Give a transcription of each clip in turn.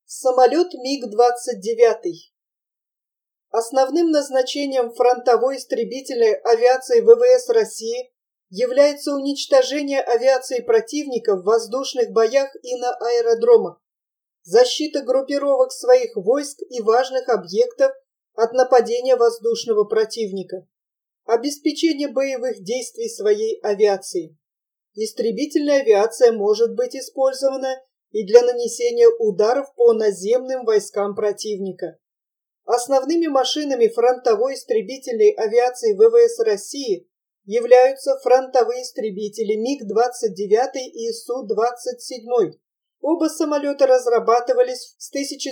Самолет МиГ-29. Основным назначением фронтовой истребительной авиации ВВС России является уничтожение авиации противника в воздушных боях и на аэродромах, защита группировок своих войск и важных объектов от нападения воздушного противника, обеспечение боевых действий своей авиации. Истребительная авиация может быть использована и для нанесения ударов по наземным войскам противника. Основными машинами фронтовой истребительной авиации ВВС России являются фронтовые истребители МиГ-29 и Су-27. Оба самолета разрабатывались с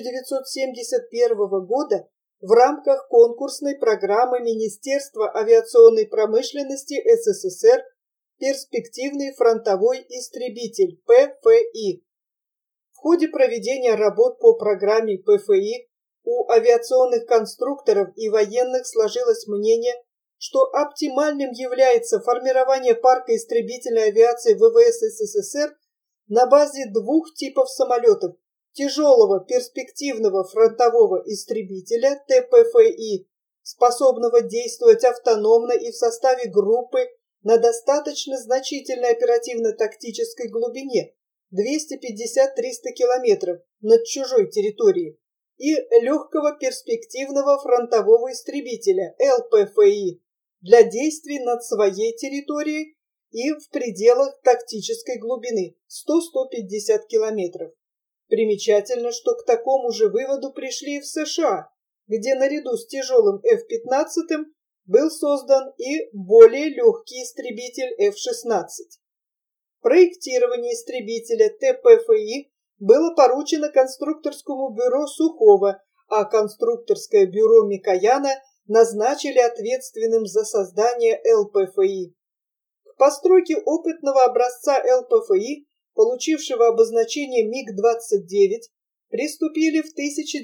1971 года в рамках конкурсной программы Министерства авиационной промышленности СССР «Перспективный фронтовой истребитель» ПФИ. В ходе проведения работ по программе ПФИ у авиационных конструкторов и военных сложилось мнение, что оптимальным является формирование парка истребительной авиации ВВС СССР на базе двух типов самолетов: тяжелого перспективного фронтового истребителя ТПФИ, способного действовать автономно и в составе группы на достаточно значительной оперативно-тактической глубине 250-300 километров над чужой территорией, и легкого перспективного фронтового истребителя ЛПФИ для действий над своей территорией и в пределах тактической глубины 100-150 километров. Примечательно, что к такому же выводу пришли и в США, где наряду с тяжелым F-15 был создан и более легкий истребитель F-16. Проектирование истребителя ТПФИ было поручено конструкторскому бюро Сухого, а конструкторское бюро Микояна назначили ответственным за создание ЛПФИ. К постройке опытного образца ЛПФИ, получившего обозначение МиГ-29, приступили в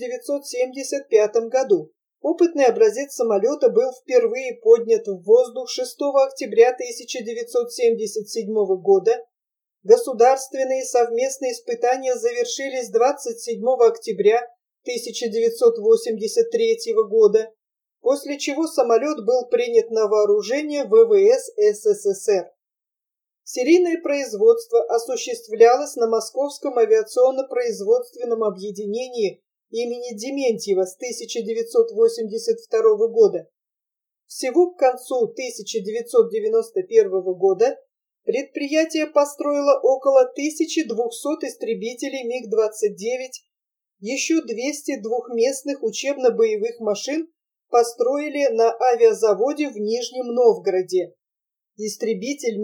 1975 году. Опытный образец самолета был впервые поднят в воздух 6 октября 1977 года. Государственные совместные испытания завершились 27 октября 1983 года, после чего самолет был принят на вооружение ВВС СССР. Серийное производство осуществлялось на Московском авиационно-производственном объединении имени Дементьева с 1982 года. Всего к концу 1991 года предприятие построило около 1200 истребителей МиГ-29, еще 200 двухместных учебно-боевых машин построили на авиазаводе в Нижнем Новгороде. Истребитель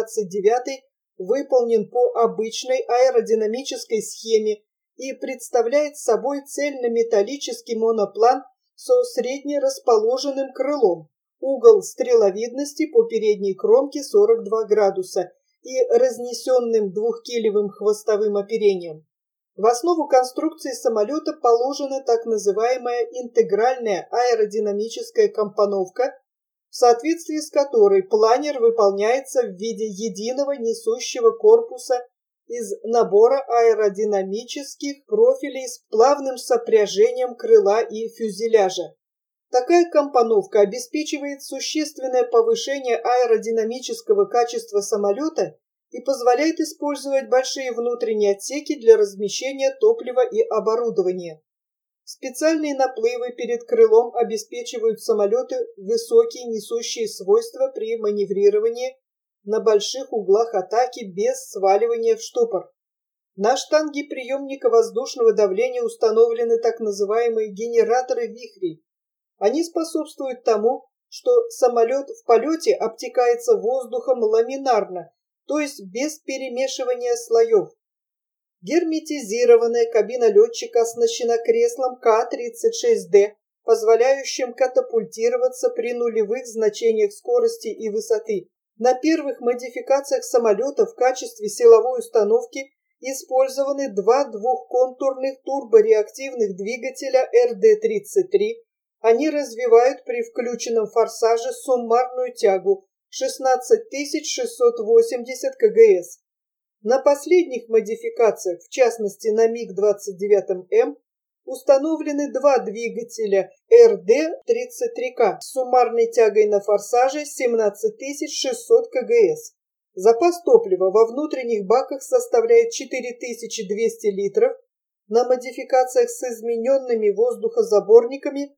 МиГ-29 выполнен по обычной аэродинамической схеме и представляет собой цельнометаллический моноплан со среднерасположенным крылом, угол стреловидности по передней кромке 42 градуса и разнесенным двухкилевым хвостовым оперением. В основу конструкции самолета положена так называемая интегральная аэродинамическая компоновка, в соответствии с которой планер выполняется в виде единого несущего корпуса из набора аэродинамических профилей с плавным сопряжением крыла и фюзеляжа. Такая компоновка обеспечивает существенное повышение аэродинамического качества самолета и позволяет использовать большие внутренние отсеки для размещения топлива и оборудования. Специальные наплывы перед крылом обеспечивают самолету высокие несущие свойства при маневрировании на больших углах атаки без сваливания в штопор. На штанге приемника воздушного давления установлены так называемые генераторы вихрей. Они способствуют тому, что самолет в полете обтекается воздухом ламинарно, то есть без перемешивания слоев. Герметизированная кабина летчика оснащена креслом К-36Д, позволяющим катапультироваться при нулевых значениях скорости и высоты. На первых модификациях самолета в качестве силовой установки использованы два двухконтурных турбореактивных двигателя РД-33. Они развивают при включенном форсаже суммарную тягу 16680 кгс. На последних модификациях, в частности на МиГ-29М, установлены два двигателя РД-33К с суммарной тягой на форсаже 17600 КГС. Запас топлива во внутренних баках составляет 4200 литров, на модификациях с измененными воздухозаборниками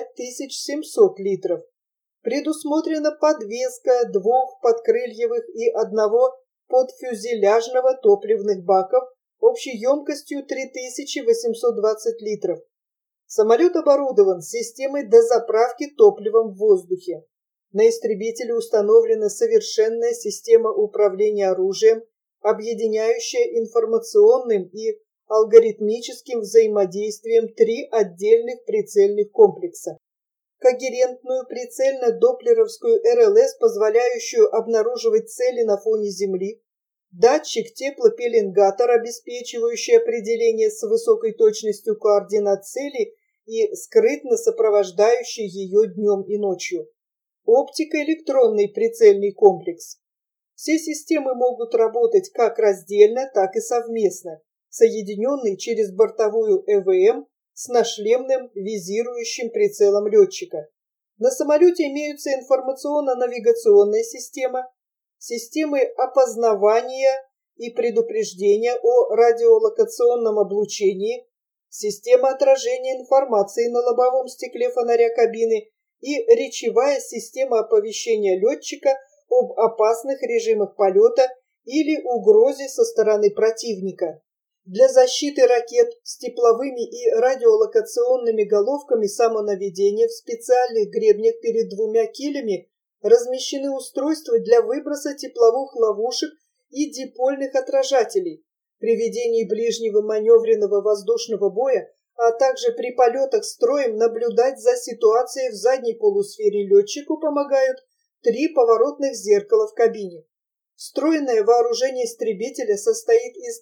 5700 литров. Предусмотрена подвеска двух подкрыльевых и одного подфюзеляжного топливных баков общей емкостью 3820 литров. Самолет оборудован системой дозаправки топливом в воздухе. На истребителе установлена совершенная система управления оружием, объединяющая информационным и алгоритмическим взаимодействием три отдельных прицельных комплекса. Когерентную прицельно-доплеровскую РЛС, позволяющую обнаруживать цели на фоне Земли, датчик-теплопеленгатор, обеспечивающий определение с высокой точностью координат цели и скрытно сопровождающий ее днем и ночью, оптико-электронный прицельный комплекс. Все системы могут работать как раздельно, так и совместно, соединенные через бортовую ЭВМ с нашлемным визирующим прицелом летчика. На самолете имеются информационно-навигационная система, системы опознавания и предупреждения о радиолокационном облучении, система отражения информации на лобовом стекле фонаря кабины и речевая система оповещения летчика об опасных режимах полета или угрозе со стороны противника. Для защиты ракет с тепловыми и радиолокационными головками самонаведения в специальных гребнях перед двумя килями размещены устройства для выброса тепловых ловушек и дипольных отражателей. При ведении ближнего маневренного воздушного боя, а также при полетах строем наблюдать за ситуацией в задней полусфере летчику помогают 3 поворотных зеркала в кабине. Встроенное вооружение истребителя состоит из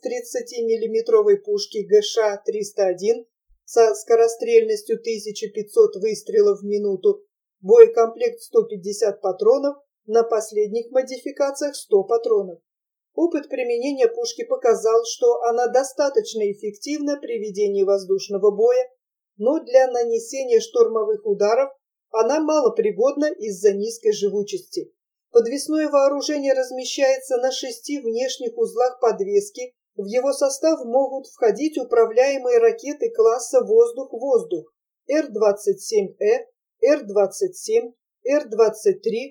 30-мм пушки ГШ-301 со скорострельностью 1500 выстрелов в минуту, боекомплект 150 патронов, на последних модификациях 100 патронов. Опыт применения пушки показал, что она достаточно эффективна при ведении воздушного боя, но для нанесения штурмовых ударов она малопригодна из-за низкой живучести. Подвесное вооружение размещается на 6 внешних узлах подвески. В его состав могут входить управляемые ракеты класса «Воздух-воздух» Р-27Э, Р-27, Р-23,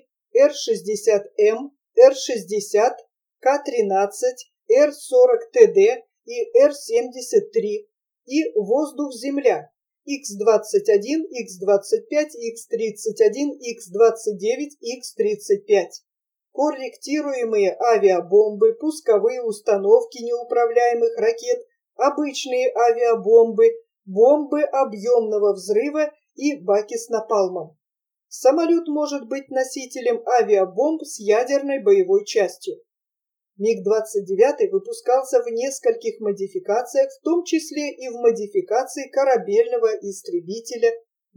Р-60М, Р-60, К-13, Р-40ТД и Р-73 и «Воздух-Земля» Х-21, Х-25, Х-31, Х-29, Х-35. Корректируемые авиабомбы, пусковые установки неуправляемых ракет, обычные авиабомбы, бомбы объемного взрыва и баки с напалмом. Самолет может быть носителем авиабомб с ядерной боевой частью. МиГ-29 выпускался в нескольких модификациях, в том числе и в модификации корабельного истребителя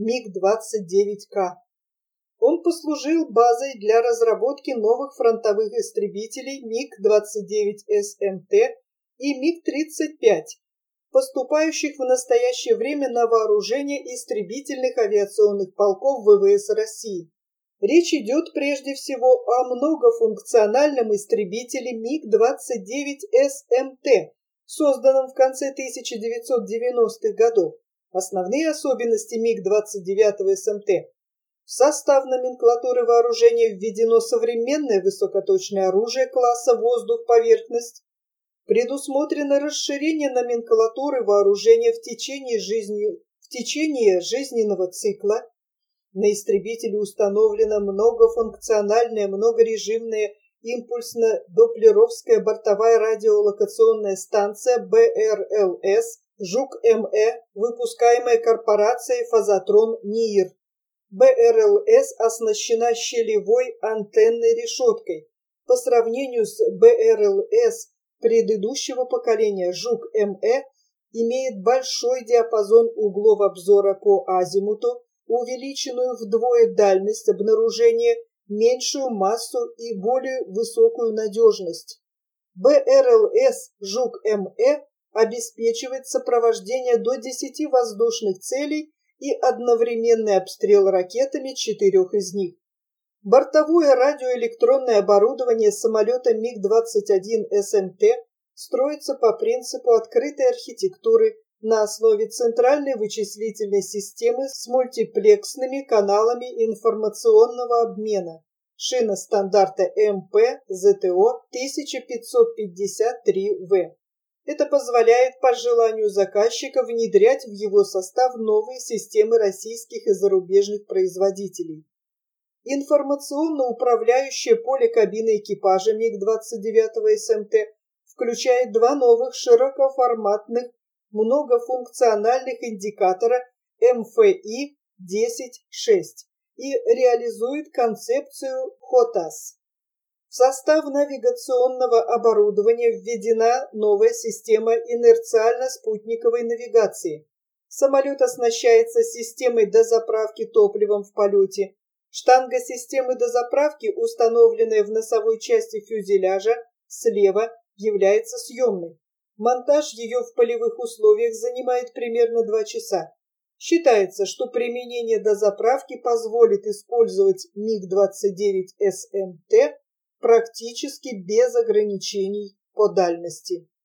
МиГ-29К. Он послужил базой для разработки новых фронтовых истребителей МиГ-29СМТ и МиГ-35, поступающих в настоящее время на вооружение истребительных авиационных полков ВВС России. Речь идет прежде всего о многофункциональном истребителе МиГ-29СМТ, созданном в конце 1990-х годов. Основные особенности МиГ-29СМТ. В состав номенклатуры вооружения введено современное высокоточное оружие класса «Воздух-поверхность». Предусмотрено расширение номенклатуры вооружения в течение жизненного цикла. На истребителе установлена многофункциональная, многорежимная импульсно-доплеровская бортовая радиолокационная станция БРЛС «Жук-МЭ», выпускаемая корпорацией «Фазотрон НИИР». БРЛС оснащена щелевой антенной решеткой. По сравнению с БРЛС предыдущего поколения «Жук-МЭ» имеет большой диапазон углов обзора по азимуту, увеличенную вдвое дальность обнаружения, меньшую массу и более высокую надежность. БРЛС «Жук-МЭ» обеспечивает сопровождение до 10 воздушных целей и одновременный обстрел ракетами 4 из них. Бортовое радиоэлектронное оборудование самолета МиГ-21 СМТ строится по принципу открытой архитектуры на основе центральной вычислительной системы с мультиплексными каналами информационного обмена, шина стандарта МП-ЗТО 1553В. Это позволяет по желанию заказчика внедрять в его состав новые системы российских и зарубежных производителей. Информационно-управляющее поле кабины экипажа МиГ-29 СМТ включает два новых широкоформатных многофункциональных индикатора МФИ-10-6 и реализует концепцию ХОТАС. В состав навигационного оборудования введена новая система инерциально-спутниковой навигации. Самолет оснащается системой дозаправки топливом в полете. Штанга системы дозаправки, установленная в носовой части фюзеляжа слева, является съемной. Монтаж ее в полевых условиях занимает примерно 2 часа. Считается, что применение дозаправки позволит использовать МиГ-29 СМТ практически без ограничений по дальности.